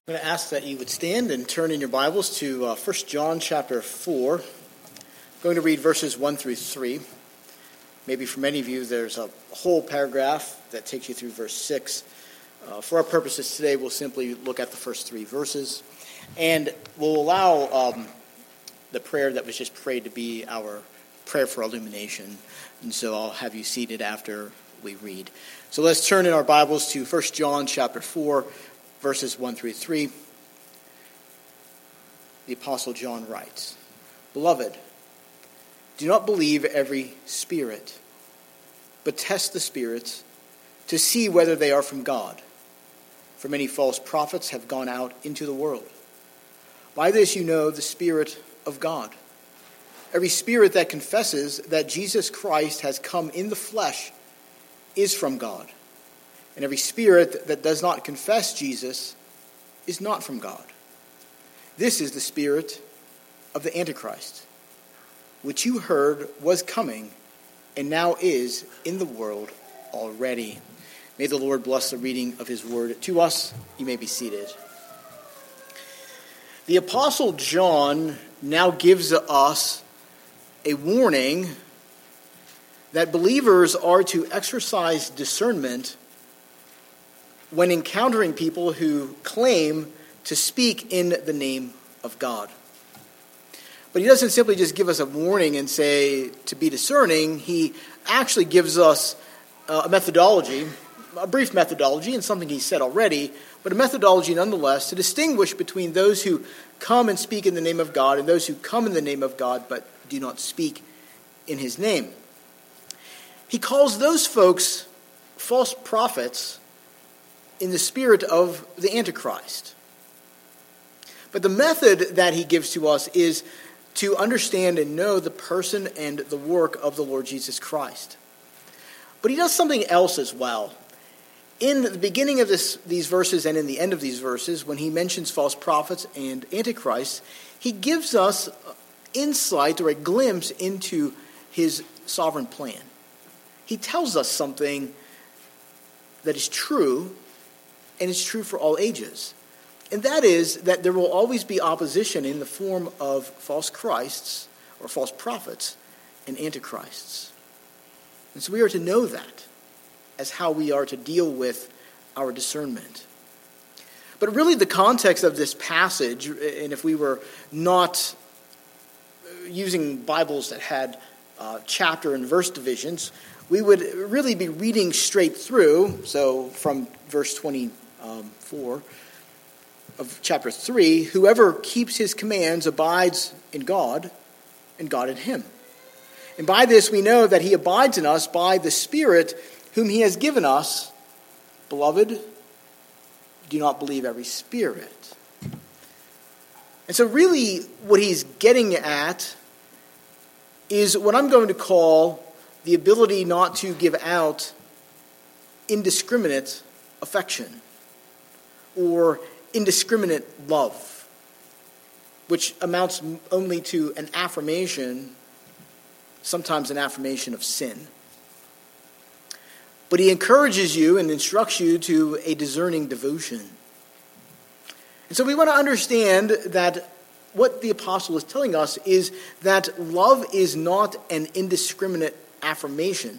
I'm going to ask that you would stand and turn in your Bibles to 1 John chapter 4. I'm going to read verses 1 through 3. Maybe for many of you there's a whole paragraph that takes you through verse 6. For our purposes today, we'll simply look at the first 3 verses. And we'll allow the prayer that was just prayed to be our prayer for illumination. And so I'll have you seated after we read. So let's turn in our Bibles to 1 John chapter 4. Verses 1 through 3, the Apostle John writes, "Beloved, do not believe every spirit, but test the spirits to see whether they are from God. For many false prophets have gone out into the world. By this you know the Spirit of God. Every spirit that confesses that Jesus Christ has come in the flesh is from God. And every spirit that does not confess Jesus is not from God. This is the spirit of the Antichrist, which you heard was coming and now is in the world already." May the Lord bless the reading of his word to us. You may be seated. The Apostle John now gives us a warning that believers are to exercise discernment when encountering people who claim to speak in the name of God. But he doesn't simply just give us a warning and say to be discerning. He actually gives us a methodology, a brief methodology, and something he said already, but a methodology nonetheless to distinguish between those who come and speak in the name of God and those who come in the name of God but do not speak in his name. He calls those folks false prophets in the spirit of the Antichrist. But the method that he gives to us is to understand and know the person and the work of the Lord Jesus Christ. But he does something else as well. In the beginning of these verses and in the end of these verses, when he mentions false prophets and Antichrist, he gives us insight or a glimpse into his sovereign plan. He tells us something that is true, and it's true for all ages. And that is that there will always be opposition in the form of false Christs or false prophets and antichrists. And so we are to know that as how we are to deal with our discernment. But really the context of this passage, and if we were not using Bibles that had chapter and verse divisions, we would really be reading straight through. So from verse 24 of chapter 3, whoever keeps his commands abides in God, and God in him. And by this we know that he abides in us by the Spirit whom he has given us. Beloved, do not believe every spirit. And so really what he's getting at is what I'm going to call the ability not to give out indiscriminate affection or indiscriminate love, which amounts only to an affirmation, sometimes an affirmation of sin. But he encourages you and instructs you to a discerning devotion. And so we want to understand that what the apostle is telling us is that love is not an indiscriminate affirmation,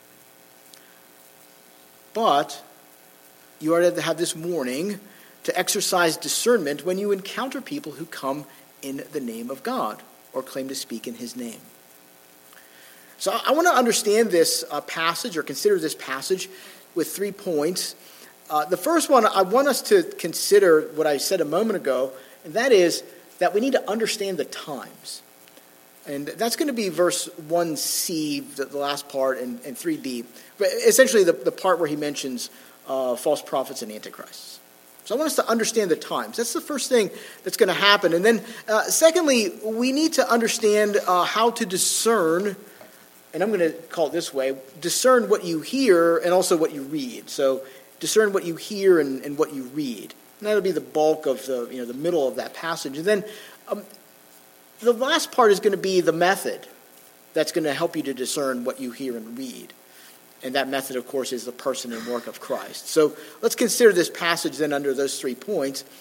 but you are to have this warning to exercise discernment when you encounter people who come in the name of God or claim to speak in his name. So I want to understand this passage or consider this passage with 3 points. The first one, I want us to consider what I said a moment ago, and that is that we need to understand the times. And that's going to be verse 1c, the last part, and 3b. But essentially the part where he mentions false prophets and antichrists. So I want us to understand the times. That's the first thing that's going to happen. And then secondly, we need to understand how to discern, and I'm going to call it this way, discern what you hear and also what you read. So discern what you hear and what you read. And that'll be the bulk of the middle of that passage. And then the last part is going to be the method that's going to help you to discern what you hear and read. And that method, of course, is the person and work of Christ. So let's consider this passage then under those 3 points.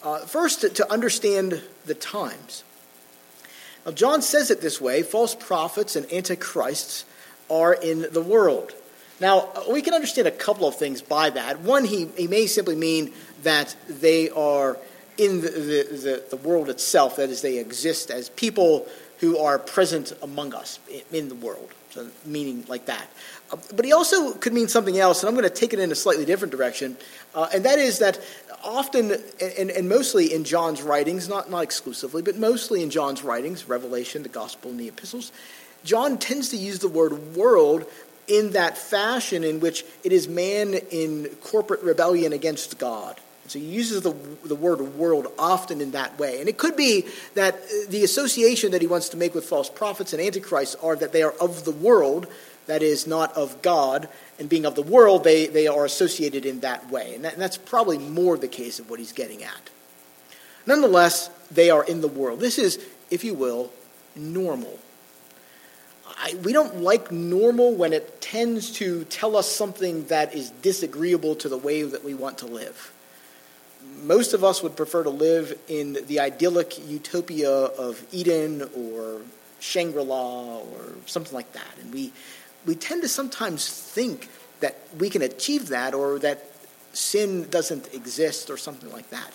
First, to understand the times. Now, John says it this way: false prophets and antichrists are in the world. Now, we can understand a couple of things by that. One, he may simply mean that they are in the world itself, that is, they exist as people who are present among us in the world, so meaning like that. But he also could mean something else, and I'm going to take it in a slightly different direction, and that is that often, and mostly in John's writings, not exclusively, but mostly in John's writings, Revelation, the Gospel, and the Epistles, John tends to use the word world in that fashion in which it is man in corporate rebellion against God. So he uses the word world often in that way. And it could be that the association that he wants to make with false prophets and antichrists are that they are of the world, that is, not of God. And being of the world, they are associated in that way. And that's probably more the case of what he's getting at. Nonetheless, they are in the world. This is, if you will, normal. We don't like normal when it tends to tell us something that is disagreeable to the way that we want to live. Most of us would prefer to live in the idyllic utopia of Eden or Shangri-La or something like that. And we tend to sometimes think that we can achieve that, or that sin doesn't exist or something like that.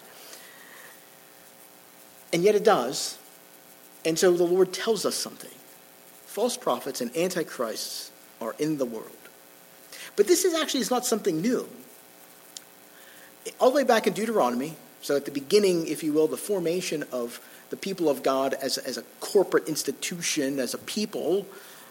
And yet it does. And so the Lord tells us something. False prophets and antichrists are in the world. But this is not something new. All the way back in Deuteronomy, so at the beginning, if you will, the formation of the people of God as a corporate institution, as a people,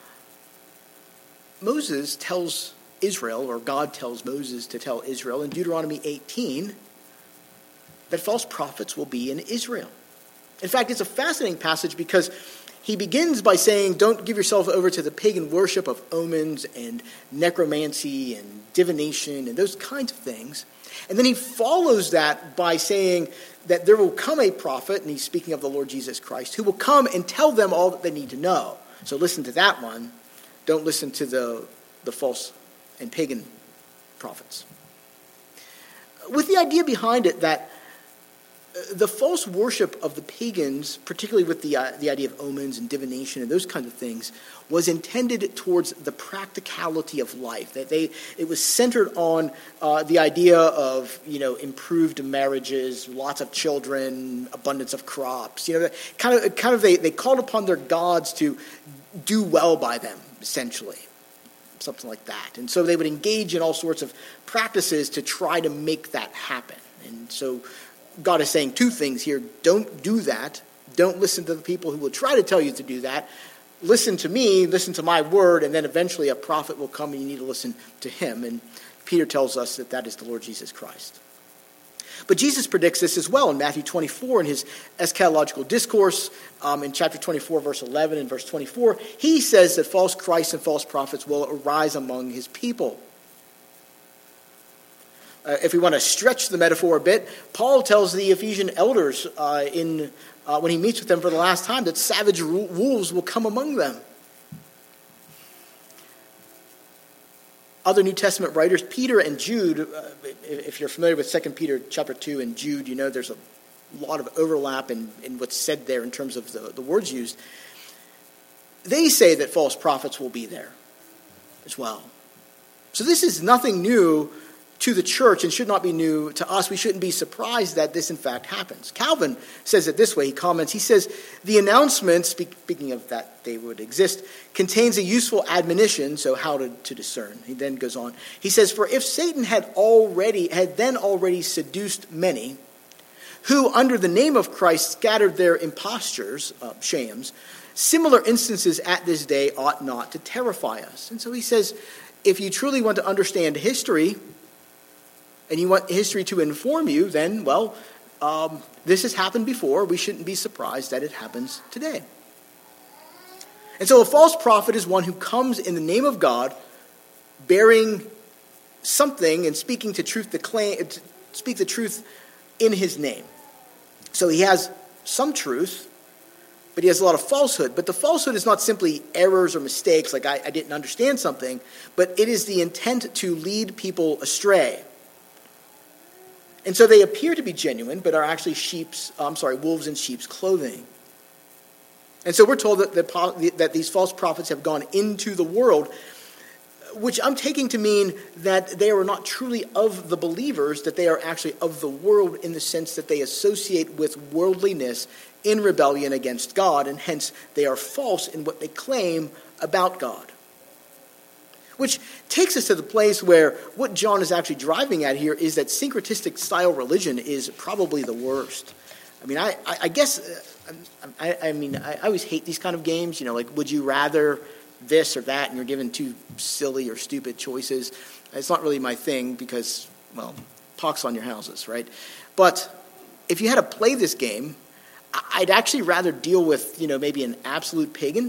Moses tells Israel, or God tells Moses to tell Israel in Deuteronomy 18, that false prophets will be in Israel. In fact, it's a fascinating passage because he begins by saying, don't give yourself over to the pagan worship of omens and necromancy and divination and those kinds of things. And then he follows that by saying that there will come a prophet, and he's speaking of the Lord Jesus Christ, who will come and tell them all that they need to know. So listen to that one. Don't listen to the false and pagan prophets. With the idea behind it that the false worship of the pagans, particularly with the idea of omens and divination and those kinds of things, was intended towards the practicality of life. That it was centered on the idea of improved marriages, lots of children, abundance of crops. They called upon their gods to do well by them, essentially, something like that. And so they would engage in all sorts of practices to try to make that happen. And so God is saying two things here. Don't do that. Don't listen to the people who will try to tell you to do that. Listen to me, listen to my word, and then eventually a prophet will come and you need to listen to him. And Peter tells us that is the Lord Jesus Christ. But Jesus predicts this as well in Matthew 24 in his eschatological discourse in chapter 24, verse 11 and verse 24. He says that false Christs and false prophets will arise among his people. If we want to stretch the metaphor a bit, Paul tells the Ephesian elders when he meets with them for the last time that savage wolves will come among them. Other New Testament writers, Peter and Jude, if you're familiar with 2 Peter chapter 2 and Jude, there's a lot of overlap in what's said there in terms of the words used. They say that false prophets will be there as well. So this is nothing new to the church and should not be new to us. We shouldn't be surprised that this in fact happens. Calvin says it this way. He comments, he says, the announcement, speaking of that they would exist, contains a useful admonition, so how to discern. He then goes on. He says, for if Satan had then already seduced many, who under the name of Christ scattered their impostures, shams, similar instances at this day ought not to terrify us. And so he says, if you truly want to understand history, and you want history to inform you, then, this has happened before. We shouldn't be surprised that it happens today. And so a false prophet is one who comes in the name of God, bearing something and speaking to truth, speak the truth in his name. So he has some truth, but he has a lot of falsehood. But the falsehood is not simply errors or mistakes, like I didn't understand something, but it is the intent to lead people astray. And so they appear to be genuine, but are actually wolves in sheep's clothing. And so we're told that these false prophets have gone into the world, which I'm taking to mean that they are not truly of the believers, that they are actually of the world in the sense that they associate with worldliness in rebellion against God, and hence they are false in what they claim about God. Which takes us to the place where what John is actually driving at here is that syncretistic style religion is probably the worst. I mean, I guess, I always hate these kind of games, like would you rather this or that, and you're given two silly or stupid choices. It's not really my thing because, well, pox on your houses, right? But if you had to play this game, I'd actually rather deal with, maybe an absolute pagan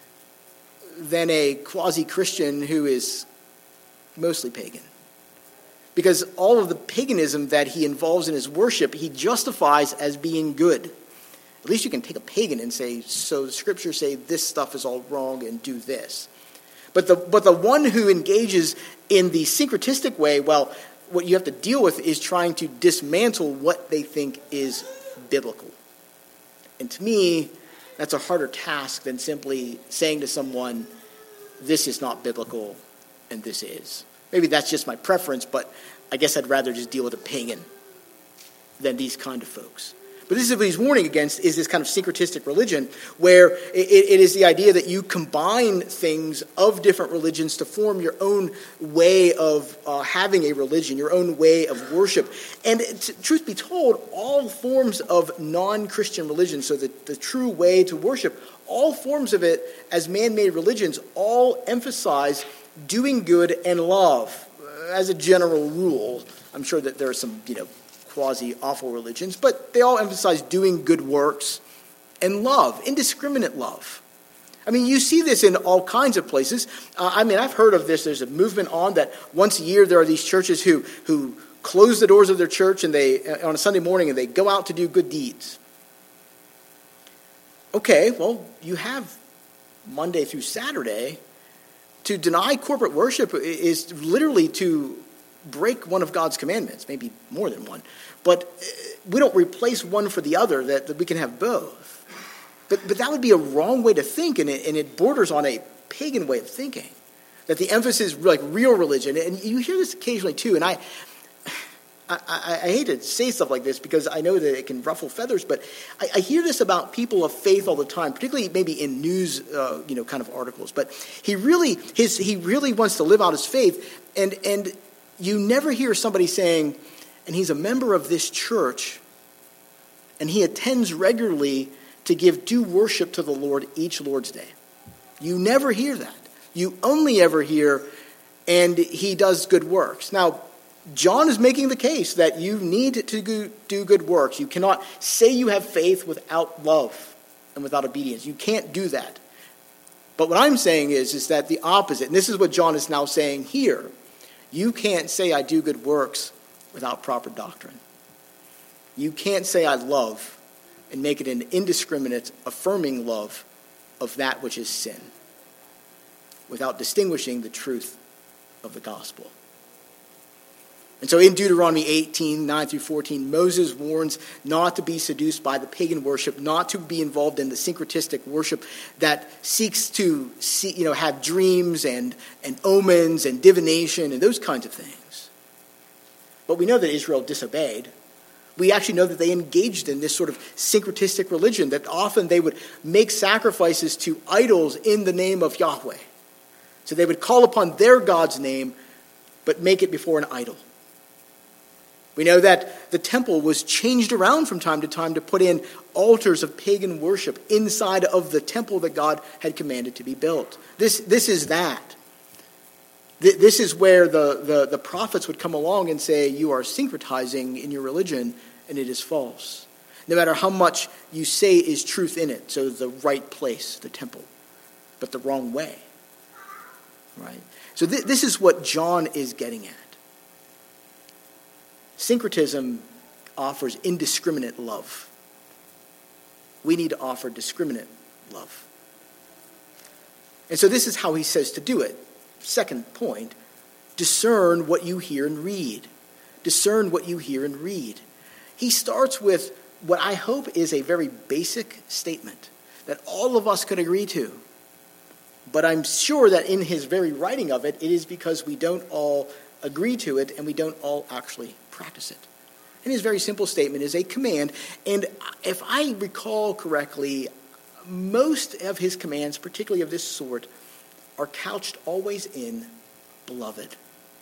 than a quasi-Christian who is mostly pagan. Because all of the paganism that he involves in his worship, he justifies as being good. At least you can take a pagan and say, so the scriptures say this stuff is all wrong and do this. But the one who engages in the syncretistic way, well, what you have to deal with is trying to dismantle what they think is biblical. And to me, that's a harder task than simply saying to someone, this is not biblical and this is. Maybe that's just my preference, but I guess I'd rather just deal with a pagan than these kind of folks. But this is what he's warning against, is this kind of syncretistic religion, where it is the idea that you combine things of different religions to form your own way of having a religion, your own way of worship. And truth be told, all forms of non-Christian religion, so the true way to worship, all forms of it as man-made religions, all emphasize doing good and love as a general rule. I'm sure that there are some, quasi-awful religions, but they all emphasize doing good works and love, indiscriminate love. I mean, you see this in all kinds of places. I've heard of this. There's a movement on that once a year there are these churches who close the doors of their church and they on a Sunday morning and they go out to do good deeds. Okay, well, you have Monday through Saturday. To deny corporate worship is literally to break one of God's commandments, maybe more than one. But we don't replace one for the other, that we can have both. But that would be a wrong way to think, and it borders on a pagan way of thinking. That the emphasis is like real religion. And you hear this occasionally too, and I hate to say stuff like this because I know that it can ruffle feathers, but I hear this about people of faith all the time, particularly maybe in news, kind of articles. But he really wants to live out his faith, and you never hear somebody saying, and he's a member of this church, and he attends regularly to give due worship to the Lord each Lord's Day. You never hear that. You only ever hear, and he does good works. Now, John is making the case that you need to do good works. You cannot say you have faith without love and without obedience. You can't do that. But what I'm saying is that the opposite, and this is what John is now saying here. You can't say I do good works without proper doctrine. You can't say I love and make it an indiscriminate, affirming love of that which is sin without distinguishing the truth of the gospel. And so in Deuteronomy 18, 9 through 14, Moses warns not to be seduced by the pagan worship, not to be involved in the syncretistic worship that seeks to have dreams and omens and divination and those kinds of things. But we know that Israel disobeyed. We actually know that they engaged in this sort of syncretistic religion, that often they would make sacrifices to idols in the name of Yahweh. So they would call upon their God's name, but make it before an idol. We know that the temple was changed around from time to time to put in altars of pagan worship inside of the temple that God had commanded to be built. This is that. This is where the prophets would come along and say, you are syncretizing in your religion, and it is false. No matter how much you say is truth in it, so the right place, the temple, but the wrong way. Right? So this is what John is getting at. Syncretism offers indiscriminate love. We need to offer discriminate love. And so this is how he says to do it. Second point, discern what you hear and read. discern what you hear and read. He starts with what I hope is a very basic statement that all of us could agree to. But I'm sure that in his very writing of it, it is because we don't all agree to it and we don't all actually practice it. And his very simple statement is a command. And if I recall correctly, most of his commands, particularly of this sort, are couched always in beloved.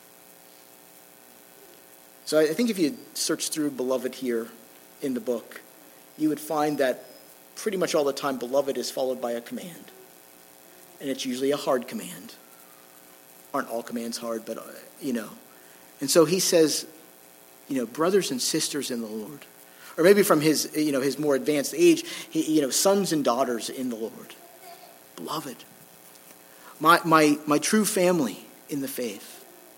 So I think if you search through beloved here in the book, you would find that pretty much all the time beloved is followed by a command. And it's usually a hard command. Aren't all commands hard, but, And so he says, brothers and sisters in the Lord. Or maybe from his, his more advanced age, sons and daughters in the Lord. Beloved. My true family in the faith.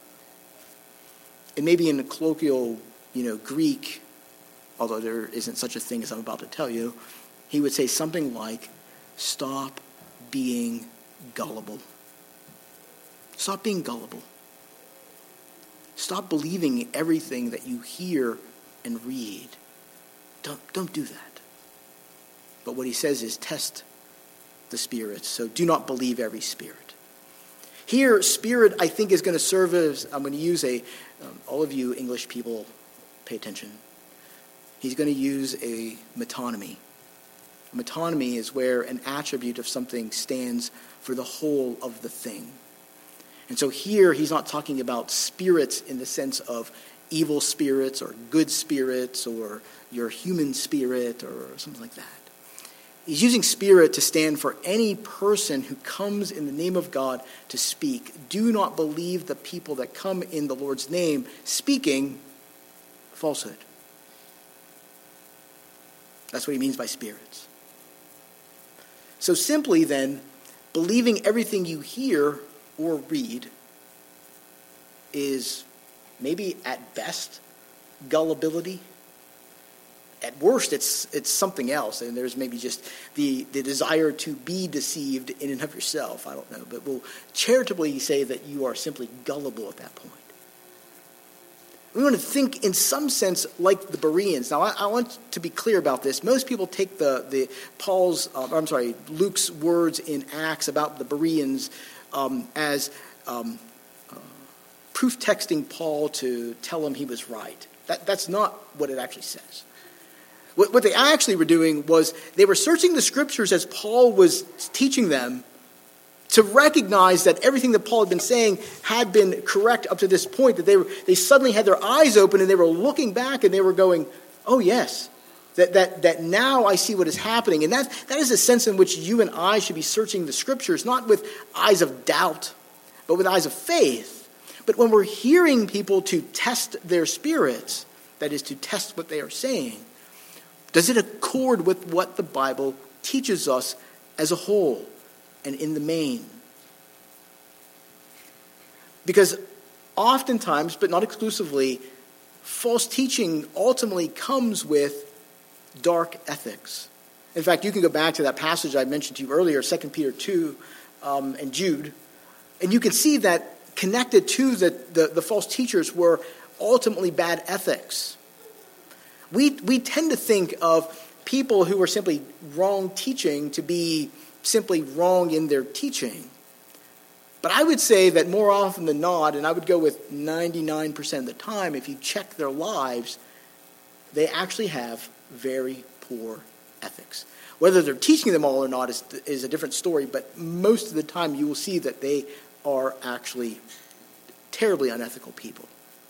And maybe in the colloquial, Greek, although there isn't such a thing as I'm about to tell you, he would say something like, stop being gullible. Stop being gullible. Stop believing everything that you hear and read. Don't do that. But what he says is test the spirits. So do not believe every spirit. Here, spirit, I think, is going to serve as, I'm going to use all of you English people, pay attention. He's going to use a metonymy. A metonymy is where an attribute of something stands for the whole of the thing. And so here, he's not talking about spirits in the sense of evil spirits or good spirits or your human spirit or something like that. He's using spirit to stand for any person who comes in the name of God to speak. Do not believe the people that come in the Lord's name speaking falsehood. That's what he means by spirits. So simply then, believing everything you hear or read is maybe at best gullibility. At worst, it's something else, and there's maybe just the desire to be deceived in and of yourself. I don't know, but we'll charitably say that you are simply gullible at that point. We want to think in some sense like the Bereans. Now, I want to be clear about this. Most people take Luke's words in Acts about the Bereans as proof texting Paul to tell him he was right. That's not what it actually says. What they actually were doing was they were searching the scriptures as Paul was teaching them to recognize that everything that Paul had been saying had been correct up to this point, that they suddenly had their eyes open and they were looking back and they were going, oh yes, that now I see what is happening. And that is a sense in which you and I should be searching the scriptures, not with eyes of doubt, but with eyes of faith. But when we're hearing people to test their spirits, that is to test what they are saying, does it accord with what the Bible teaches us as a whole and in the main? Because oftentimes, but not exclusively, false teaching ultimately comes with dark ethics. In fact, you can go back to that passage I mentioned to you earlier, 2 Peter 2 and Jude, and you can see that connected to the false teachers were ultimately bad ethics. We tend to think of people who are simply wrong teaching to be simply wrong in their teaching. But I would say that more often than not, and I would go with 99% of the time, if you check their lives, they actually have very poor ethics. Whether they're teaching them all or not is a different story, but most of the time you will see that they are actually terribly unethical people.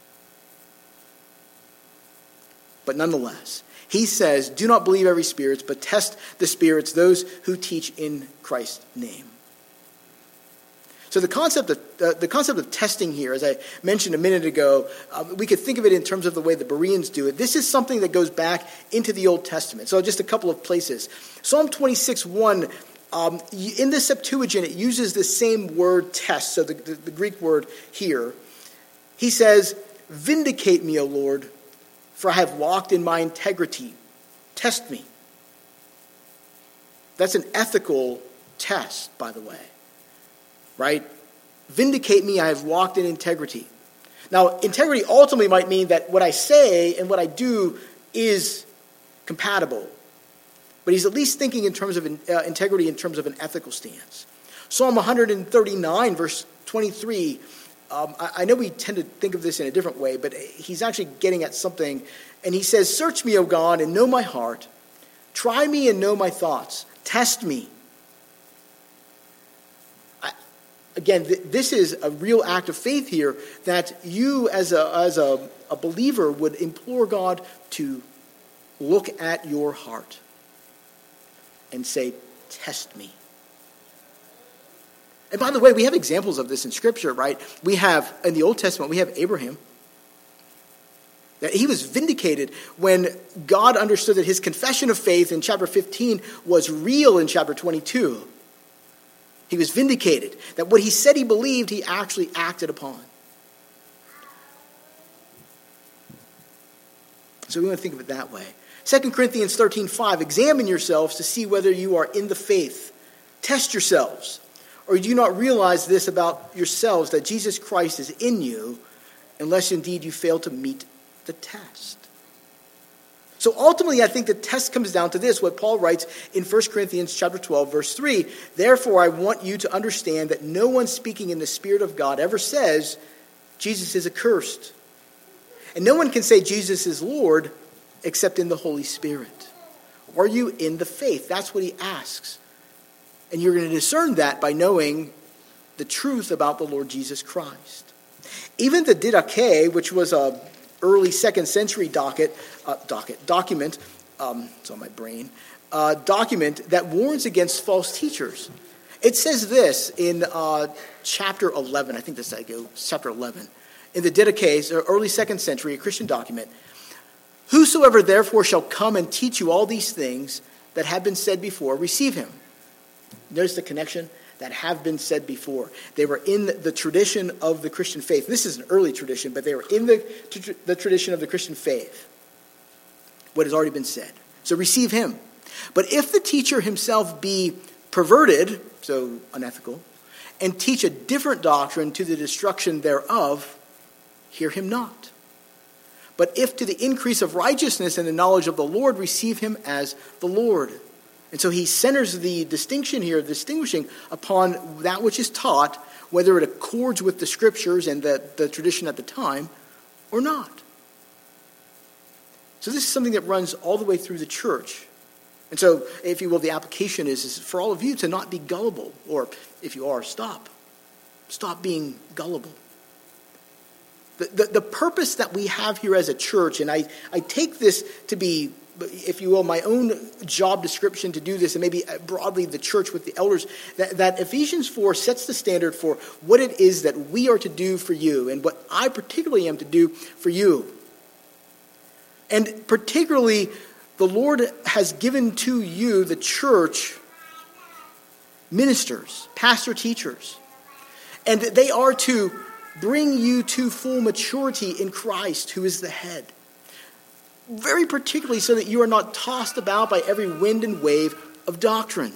But nonetheless, he says, do not believe every spirit, but test the spirits, those who teach in Christ's name. So the concept of testing here, as I mentioned a minute ago, we could think of it in terms of the way the Bereans do it. This is something that goes back into the Old Testament. So just a couple of places. Psalm 26:1, in the Septuagint, it uses the same word test, so the Greek word here. He says, vindicate me, O Lord, for I have walked in my integrity. Test me. That's an ethical test, by the way. Right? Vindicate me, I have walked in integrity. Now, integrity ultimately might mean that what I say and what I do is compatible. But he's at least thinking in terms of integrity in terms of an ethical stance. Psalm 139, verse 23, I know we tend to think of this in a different way, but he's actually getting at something. And he says, "Search me, O God, and know my heart. Try me and know my thoughts. Test me." Again, this is a real act of faith here, that you as a believer would implore God to look at your heart and say, "Test me." And by the way, we have examples of this in Scripture, right? We have, in the Old Testament, we have Abraham. That he was vindicated when God understood that his confession of faith in chapter 15 was real in chapter 22. He was vindicated. That what he said he believed, he actually acted upon. So we want to think of it that way. 2 Corinthians 13:5, examine yourselves to see whether you are in the faith. Test yourselves. Or do you not realize this about yourselves, that Jesus Christ is in you, unless indeed you fail to meet the test? So ultimately, I think the test comes down to this, what Paul writes in 1 Corinthians chapter 12, verse 3. Therefore, I want you to understand that no one speaking in the Spirit of God ever says Jesus is accursed. And no one can say Jesus is Lord except in the Holy Spirit. Are you in the faith? That's what he asks. And you're going to discern that by knowing the truth about the Lord Jesus Christ. Even the Didache, which was a early 2nd century document, it's on my brain, document that warns against false teachers. It says this in chapter 11, I think that's chapter 11. In the Didache, early 2nd century, a Christian document. Whosoever therefore shall come and teach you all these things that have been said before, receive him. Notice the connection, that have been said before. They were in the tradition of the Christian faith. This is an early tradition, but they were in the tradition of the Christian faith. What has already been said. So receive him. But if the teacher himself be perverted, so unethical, and teach a different doctrine to the destruction thereof, hear him not. But if to the increase of righteousness and the knowledge of the Lord, receive him as the Lord. And so he centers the distinction here, distinguishing upon that which is taught, whether it accords with the Scriptures and the tradition at the time or not. So this is something that runs all the way through the church. And so, if you will, the application is for all of you to not be gullible. Or, if you are, stop. Stop being gullible. The purpose that we have here as a church, and I take this to be, if you will, my own job description to do this, and maybe broadly the church with the elders, that Ephesians 4 sets the standard for what it is that we are to do for you, and what I particularly am to do for you. And particularly, the Lord has given to you, the church, ministers, pastor teachers. And they are to bring you to full maturity in Christ, who is the head. Very particularly so that you are not tossed about by every wind and wave of doctrine.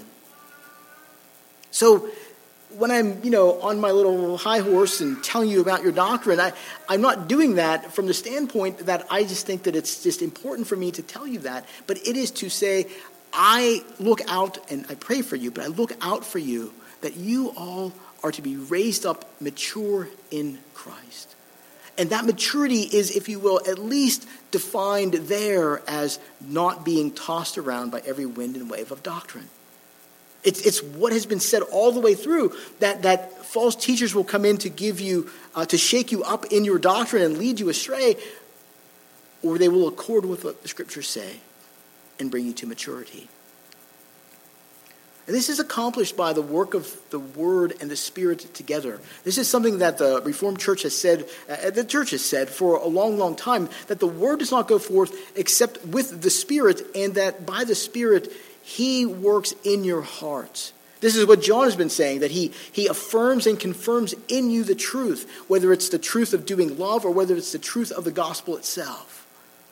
So when I'm, on my little high horse and telling you about your doctrine, I'm not doing that from the standpoint that I just think that it's just important for me to tell you that. But it is to say, I look out and I pray for you, but I look out for you that you all are to be raised up mature in Christ. And that maturity is, if you will, at least defined there as not being tossed around by every wind and wave of doctrine. It's what has been said all the way through, that false teachers will come in to give you, to shake you up in your doctrine and lead you astray, or they will accord with what the Scriptures say and bring you to maturity. And this is accomplished by the work of the Word and the Spirit together. This is something that the Reformed Church has said, the Church has said for a long, long time, that the Word does not go forth except with the Spirit, and that by the Spirit, He works in your heart. This is what John has been saying, that he affirms and confirms in you the truth, whether it's the truth of doing love or whether it's the truth of the gospel itself.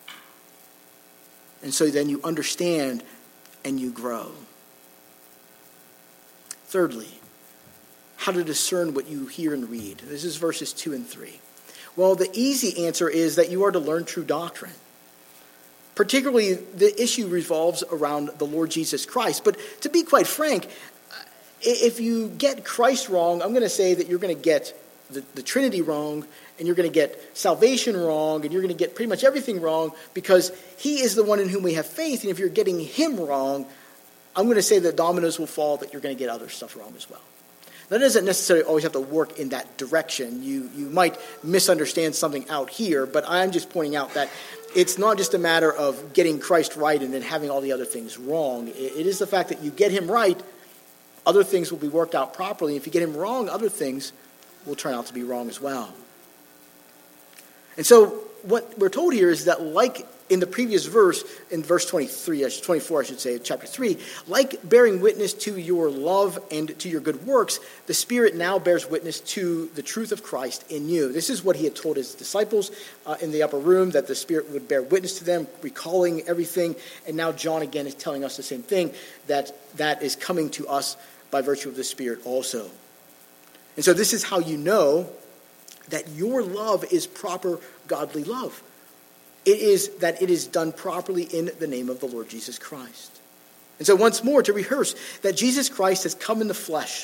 And so then you understand and you grow. Thirdly, how to discern what you hear and read. This is verses 2 and 3. Well, the easy answer is that you are to learn true doctrine. Particularly, the issue revolves around the Lord Jesus Christ. But to be quite frank, if you get Christ wrong, I'm going to say that you're going to get the Trinity wrong, and you're going to get salvation wrong, and you're going to get pretty much everything wrong, because he is the one in whom we have faith. And if you're getting him wrong, I'm going to say that dominoes will fall, that you're going to get other stuff wrong as well. That doesn't necessarily always have to work in that direction. You might misunderstand something out here, but I'm just pointing out that it's not just a matter of getting Christ right and then having all the other things wrong. It is the fact that you get him right, other things will be worked out properly. If you get him wrong, other things will turn out to be wrong as well. And so what we're told here is that, like in the previous verse, in verse 24, chapter 3, like bearing witness to your love and to your good works, the Spirit now bears witness to the truth of Christ in you. This is what he had told his disciples in the upper room, that the Spirit would bear witness to them, recalling everything. And now John again is telling us the same thing, that is coming to us by virtue of the Spirit also. And so this is how you know that your love is proper godly love. It is that it is done properly in the name of the Lord Jesus Christ. And so once more, to rehearse, that Jesus Christ has come in the flesh.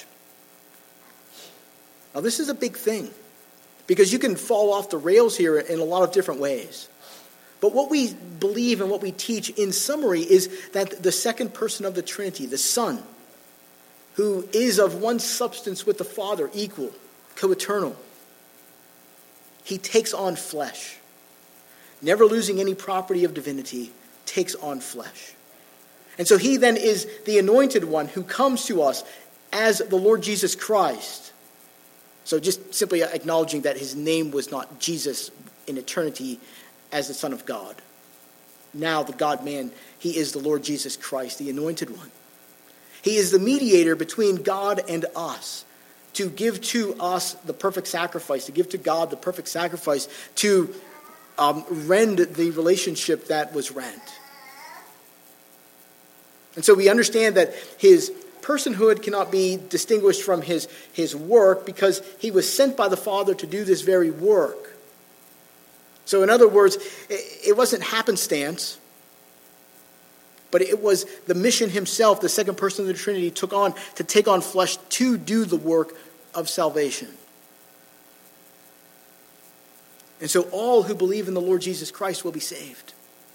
Now this is a big thing, because you can fall off the rails here in a lot of different ways. But what we believe and what we teach in summary is that the second person of the Trinity, the Son, who is of one substance with the Father, equal, co-eternal, he takes on flesh. Never losing any property of divinity, takes on flesh. And so he then is the anointed one who comes to us as the Lord Jesus Christ. So just simply acknowledging that his name was not Jesus in eternity as the Son of God. Now the God-man, he is the Lord Jesus Christ, the anointed one. He is the mediator between God and us, to give to us the perfect sacrifice, to give to God the perfect sacrifice, to rend the relationship that was rent. And so we understand that his personhood cannot be distinguished from his work, because he was sent by the Father to do this very work. So in other words, it wasn't happenstance, but it was the mission himself, the second person of the Trinity, took on to take on flesh to do the work of salvation. And so all who believe in the Lord Jesus Christ will be saved.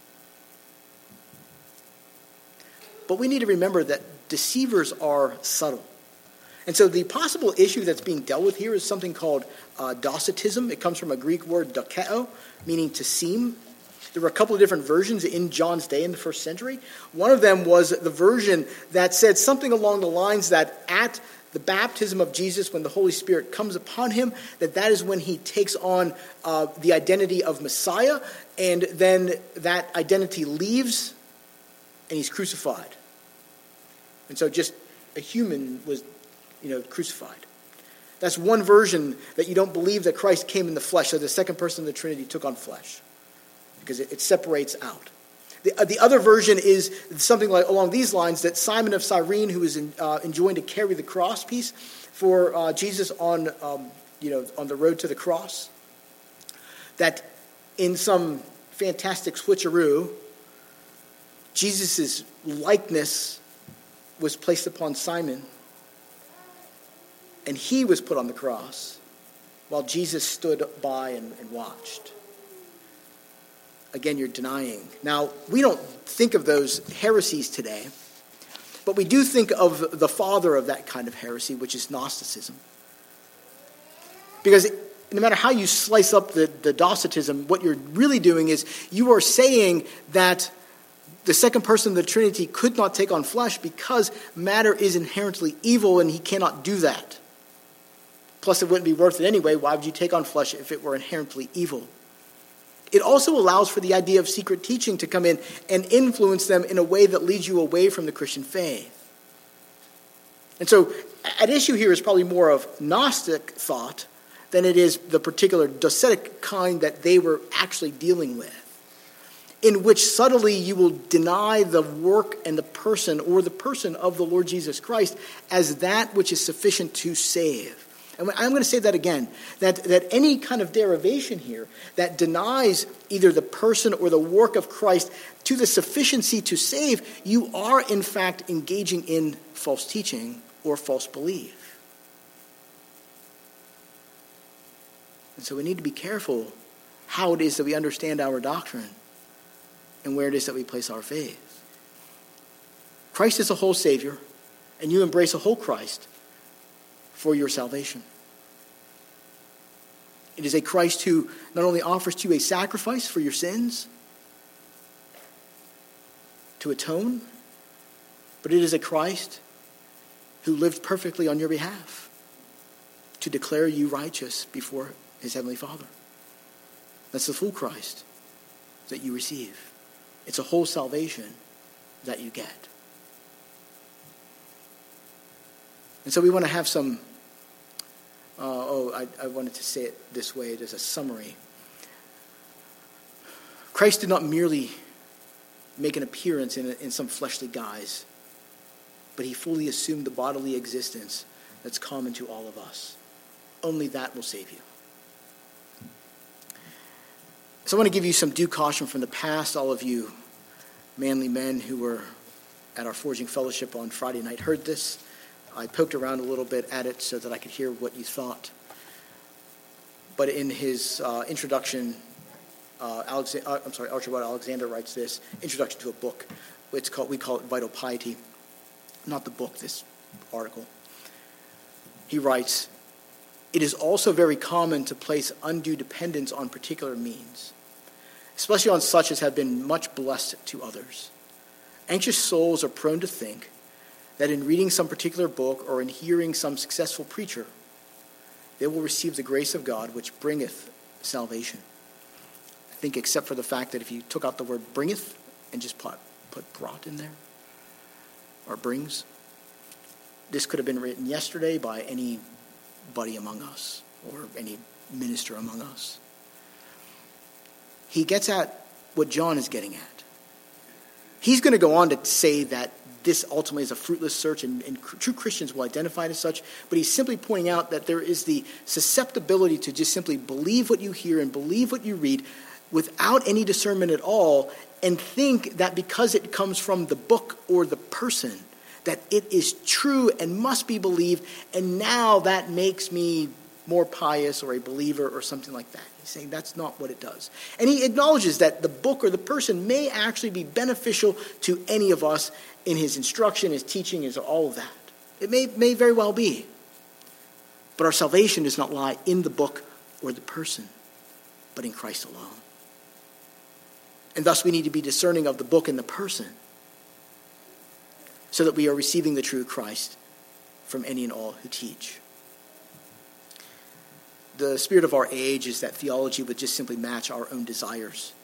But we need to remember that deceivers are subtle. And so the possible issue that's being dealt with here is something called Docetism. It comes from a Greek word, dokeo, meaning to seem. There were a couple of different versions in John's day in the first century. One of them was the version that said something along the lines that at the baptism of Jesus, when the Holy Spirit comes upon him, that is when he takes on the identity of Messiah, and then that identity leaves and he's crucified. And so just a human was, crucified. That's one version, that you don't believe that Christ came in the flesh, so the second person of the Trinity took on flesh, because it separates out. The other version is something like along these lines, that Simon of Cyrene, who was enjoined to carry the cross piece for Jesus on the road to the cross, that in some fantastic switcheroo, Jesus' likeness was placed upon Simon, and he was put on the cross while Jesus stood by and watched. Again, you're denying. Now, we don't think of those heresies today, but we do think of the father of that kind of heresy, which is Gnosticism. Because no matter how you slice up the Docetism, what you're really doing is you are saying that the second person of the Trinity could not take on flesh because matter is inherently evil and he cannot do that. Plus, it wouldn't be worth it anyway. Why would you take on flesh if it were inherently evil? It also allows for the idea of secret teaching to come in and influence them in a way that leads you away from the Christian faith. And so at issue here is probably more of Gnostic thought than it is the particular docetic kind that they were actually dealing with, in which subtly you will deny the work and the person of the Lord Jesus Christ as that which is sufficient to save. And I'm going to say that again, that any kind of derivation here that denies either the person or the work of Christ to the sufficiency to save, you are in fact engaging in false teaching or false belief. And so we need to be careful how it is that we understand our doctrine and where it is that we place our faith. Christ is a whole Savior, and you embrace a whole Christ for your salvation. It is a Christ who not only offers to you a sacrifice for your sins to atone, but it is a Christ who lived perfectly on your behalf to declare you righteous before his heavenly Father. That's the full Christ that you receive. It's a whole salvation that you get. And so we want to have some, I wanted to say it this way as a summary. Christ did not merely make an appearance in some fleshly guise, but he fully assumed the bodily existence that's common to all of us. Only that will save you. So I want to give you some due caution from the past. All of you manly men who were at our Forging Fellowship on Friday night heard this. I poked around a little bit at it so that I could hear what you thought. But in his introduction, Archibald Alexander writes this, introduction to a book. We call it Vital Piety. Not the book, this article. He writes, "It is also very common to place undue dependence on particular means, especially on such as have been much blessed to others. Anxious souls are prone to think that in reading some particular book or in hearing some successful preacher, they will receive the grace of God which bringeth salvation." I think except for the fact that if you took out the word bringeth and just put brought in there, or brings, this could have been written yesterday by anybody among us or any minister among us. He gets at what John is getting at. He's going to go on to say that this ultimately is a fruitless search, and true Christians will identify it as such, but he's simply pointing out that there is the susceptibility to just simply believe what you hear and believe what you read without any discernment at all, and think that because it comes from the book or the person, that it is true and must be believed, and now that makes me more pious or a believer or something like that. He's saying that's not what it does. And he acknowledges that the book or the person may actually be beneficial to any of us in his instruction, his teaching, his all of that. It may very well be. But our salvation does not lie in the book or the person, but in Christ alone. And thus we need to be discerning of the book and the person so that we are receiving the true Christ from any and all who teach. The spirit of our age is that theology would just simply match our own desires.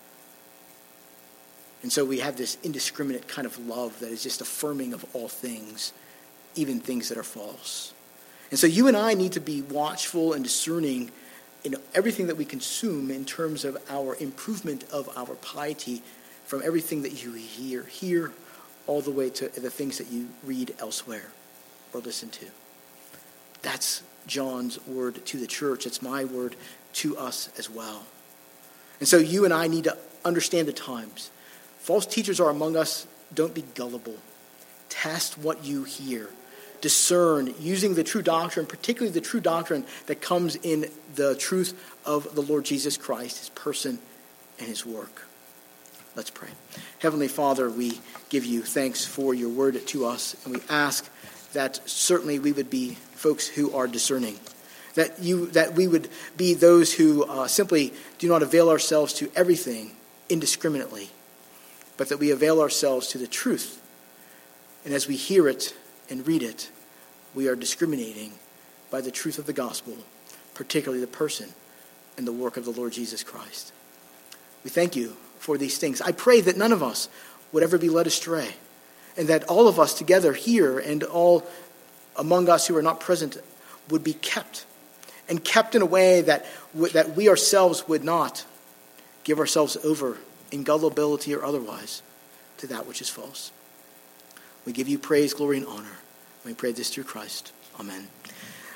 And so we have this indiscriminate kind of love that is just affirming of all things, even things that are false. And so you and I need to be watchful and discerning in everything that we consume in terms of our improvement of our piety from everything that you hear here all the way to the things that you read elsewhere or listen to. That's John's word to the church. It's my word to us as well. And so you and I need to understand the times. False teachers are among us. Don't be gullible. Test what you hear. Discern using the true doctrine, particularly the true doctrine that comes in the truth of the Lord Jesus Christ, his person and his work. Let's pray. Heavenly Father, we give you thanks for your word to us, and we ask that certainly we would be folks who are discerning, that we would be those who simply do not avail ourselves to everything indiscriminately, but that we avail ourselves to the truth. And as we hear it and read it, we are discriminating by the truth of the gospel, particularly the person and the work of the Lord Jesus Christ. We thank you for these things. I pray that none of us would ever be led astray, and that all of us together here and all among us who are not present would be kept, and kept in a way that we ourselves would not give ourselves over in gullibility or otherwise to that which is false. We give you praise, glory, and honor. We pray this through Christ. Amen.